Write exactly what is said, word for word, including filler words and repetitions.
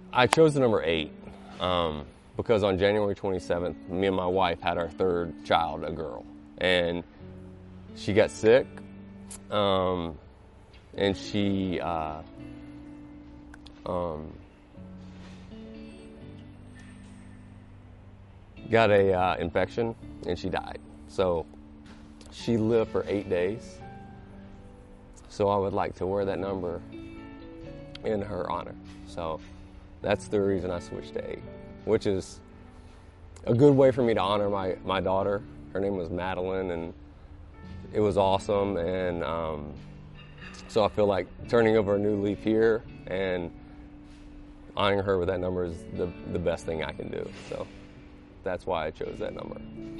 I chose the number eight um, because on January twenty-seventh, me and my wife had our third child, a girl, and she got sick, um, and she uh, um, got a uh, infection, and she died. So she lived for eight days. So I would like to wear that number in her honor. So that's the reason I switched to eight, which is a good way for me to honor my, my daughter. Her name was Madeline, and it was awesome. And um, so I feel like turning over a new leaf here and honoring her with that number is the, the best thing I can do. So that's why I chose that number.